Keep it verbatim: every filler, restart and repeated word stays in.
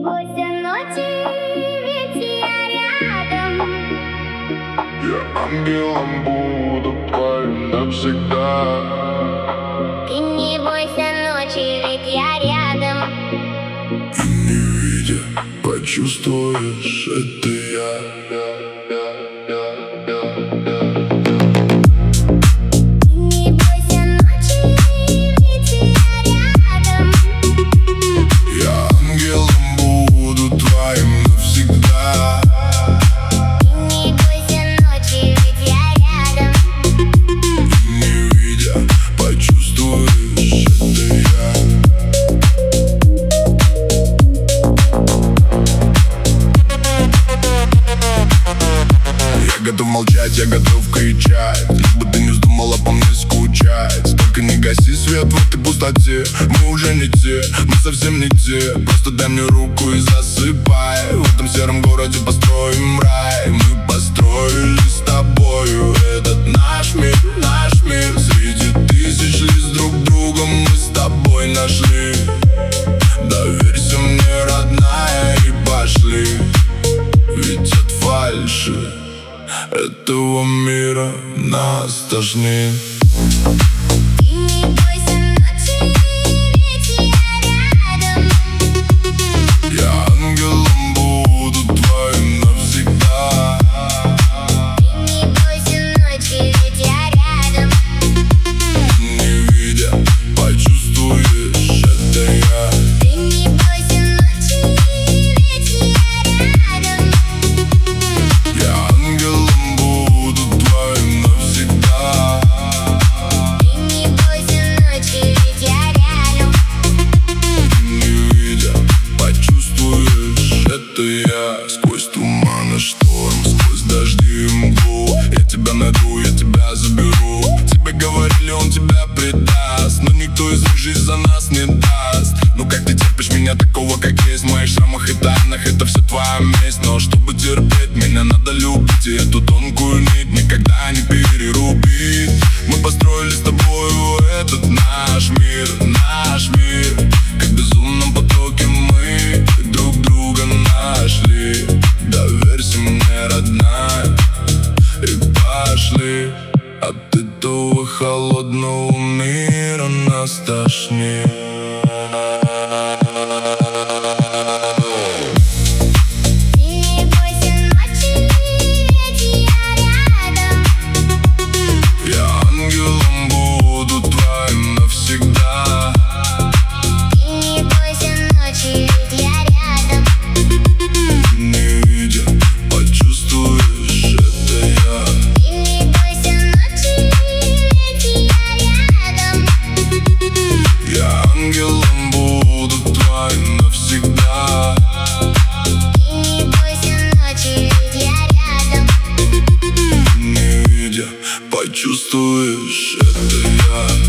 бойся ночи, ведь я рядом. Я ангелом буду твоим навсегда. Ты не бойся ночи, ведь я рядом. И не видя, почувствуешь, это я. Я готов молчать, я готов кричать, лишь бы ты не вздумала по мне скучать. Только не гаси свет в этой пустоте. Мы уже не те, мы совсем не те. Просто дай мне руку и засыпай. В этом сером городе построим рай. Мы построили с тобою этот наш мир, наш мир. Среди тысяч лиц друг друга мы с тобой нашли. Доверься мне, родная, и пошли. Ведь от фальши этого мира нас тошнит. Сквозь туман и шторм, сквозь дожди и мглу, я тебя найду, я тебя заберу. Тебе говорили, он тебя предаст, но никто из них жизнь за нас не даст. Ну как ты терпишь меня такого, как есть? В моих шрамах и тайнах это все твоя месть. Но чтобы терпеть, меня надо любить, и эту тонкую нить никогда не перерубить. Мы построили с тобою этот наш мир, наш мир. Как в безумном потоке мы друг друга нашли. Доверься мне, родная, и пошли. От этого холодного мира нас тошнит. Почувствуешь, это я.